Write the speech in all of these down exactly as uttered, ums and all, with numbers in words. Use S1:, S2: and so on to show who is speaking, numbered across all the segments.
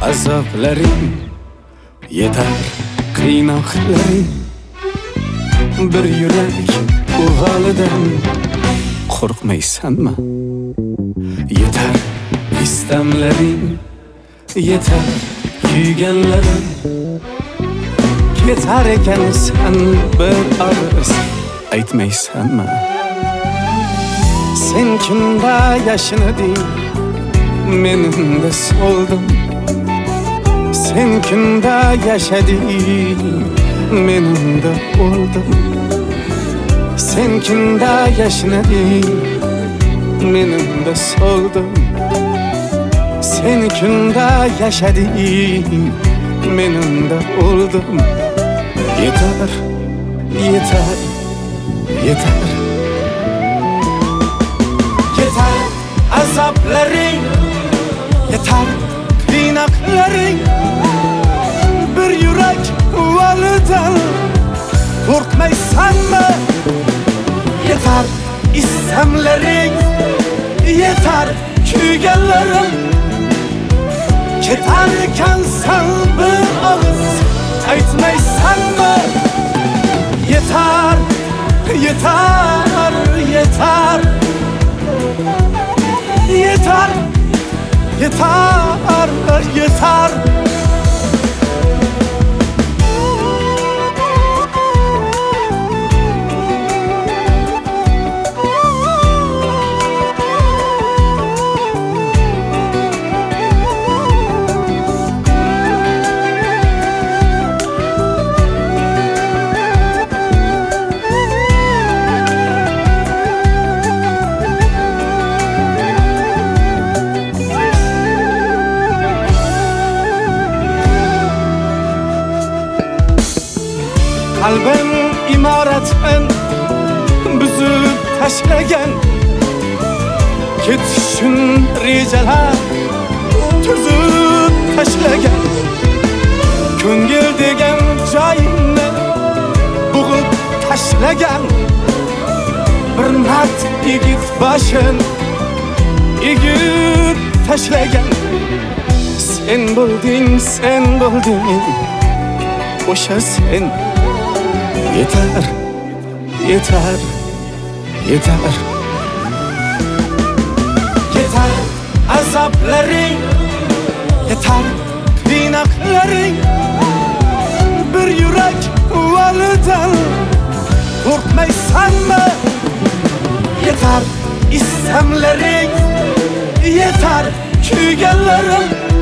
S1: azoblaring yetar qiynoqlaring bir yurak o'g'alidan qo'rqmaysanmi yetar istamlaring yetar kuyganlarim ketar ekan sen bir og'iz aytmaysanmi sen kimda yashnading menimda so'ldim sen kimda yashading menimda o'ldim sen kimda yashnading menimda so'ldim sen kimda yashading menimda o'ldim yetar yetar yetar yetar azoblaring yetar qiynoqlaring bir yurak validan qo'rqmaysanmi yetar istamlaring yetar kuyganlarim ketar ekansan bir og'iz aytmaysanmi yetar yetar yetar yetar yetar yetar qalbim imoratdan buzib tashlagan ketishun rejalar tuzib tashlagan ko'ngil degan joyimni bo'g'ib tashlagan bir mard yigit boshin egib tashlagan sen bo'lding sen bo'lding o'sha sen yetar yetar yetar yetar azoblaring yetar qiynoqlaring bir yurak validan qo'rqmaysanmi yetar istamlaring yetar kuyganlarim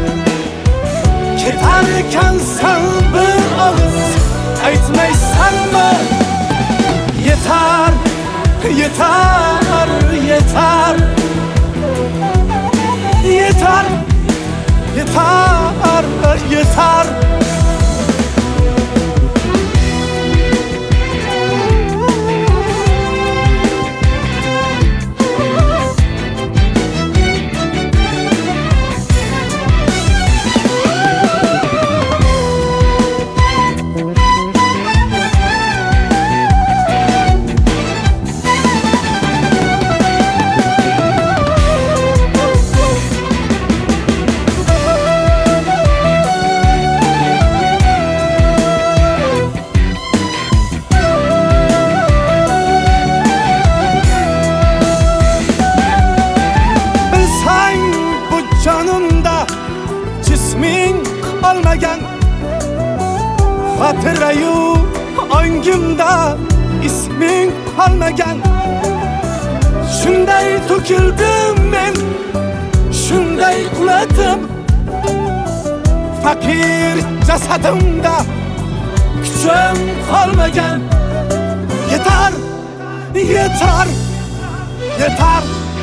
S1: ketar ekansan bir og'iz aytmaysanmi yetar yetar yetar yetar yetar yetar qolmagan xotirayu ongimda isming qolmagan shunday to'kildim men shunday quladim faqir jasadimda kuchim qolmagan yetar yetar yetar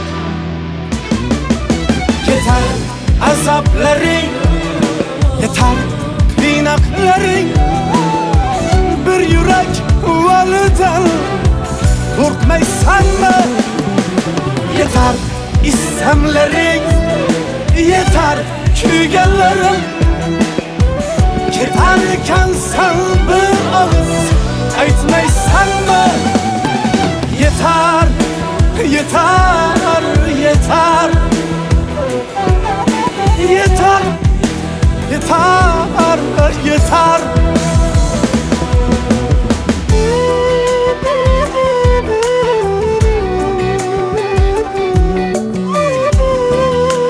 S1: yetar azoblaring yetar qiynoqlaring bir yurak validan qo'rqmaysanmi yetar istamlaring yetar kuyganlarim ketar ekansan bir og'iz aytmaysanmi yetar yetar yetar yetar Ha